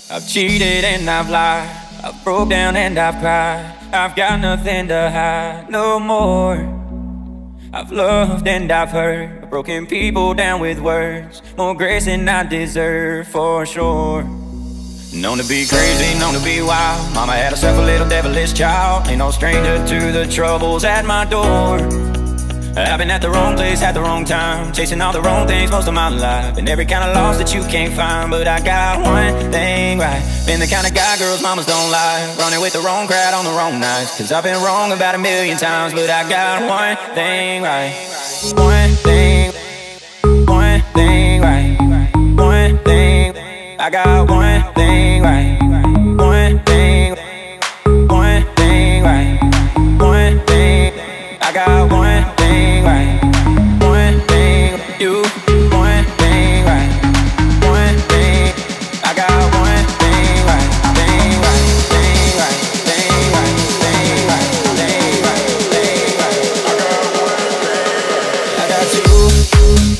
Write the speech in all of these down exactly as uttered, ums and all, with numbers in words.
I've cheated and I've lied, I've broke down and I've cried. I've got nothing to hide no more. I've loved and I've hurt, I've broken people down with words, more grace than I deserve for sure. Known to be crazy, known to be wild, mama had herself a little devilish child. Ain't no stranger to the troubles at my door. I've been at the wrong place at the wrong time, chasing all the wrong things most of my life, and every kind of loss that you can't find. But I got one thing right, been the kind of guy girls mamas don't like, running with the wrong crowd on the wrong nights. Cause I've been wrong about a million times, but I got one thing right. One thing, one thing right. One thing, I got one thing right. One thing, one thing right. One thing, I got one thing right. One thing, you, one thing right. One thing, I got one thing right. Thing right, thing right, thing right, thing right, thing right, thing right. I got one thing. I got you.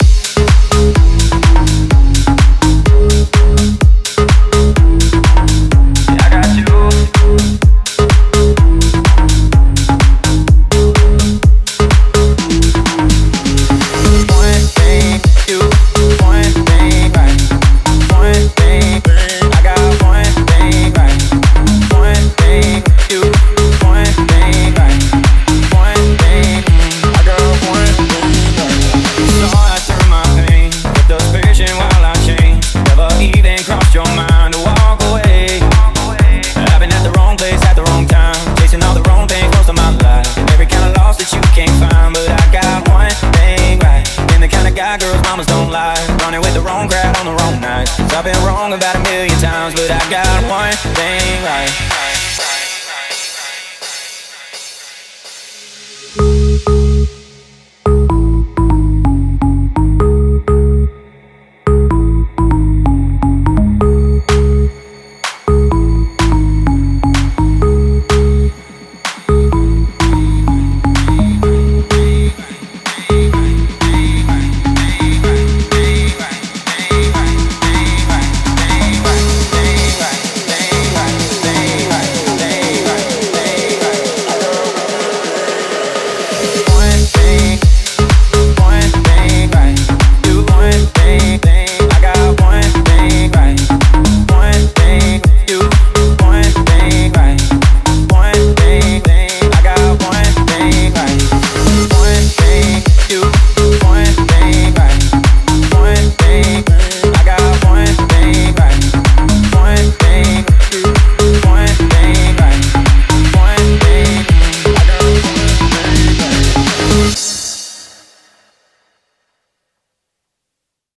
Girls, mamas don't lie, running with the wrong crowd on the wrong night. I've been wrong about a million times, but I got one thing right.